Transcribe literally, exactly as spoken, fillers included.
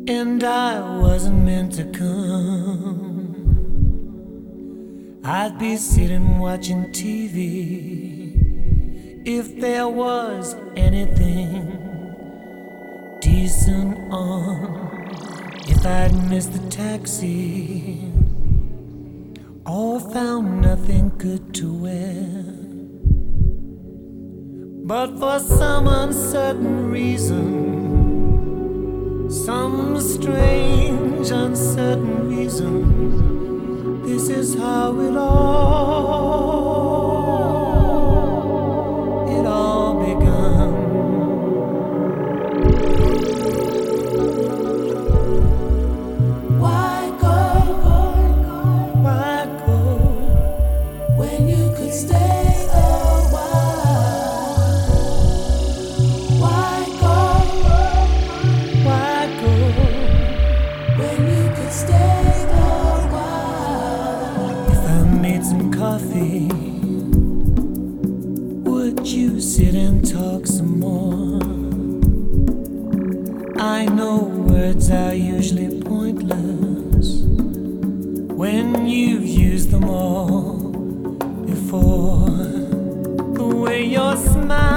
And I wasn't meant to come. I'd be sitting watching T V if there was anything decent on. If I'd missed the taxi or found nothing good to wear. But for some uncertain reason, some strange uncertain reason, this is how it all, it all begun. Why go? Why go When you could stay a while? Why go? Why go When you could stay a while? If I made some coffee, would you sit and talk some more? I know words are usually pointless when you've used them all before. The way your smile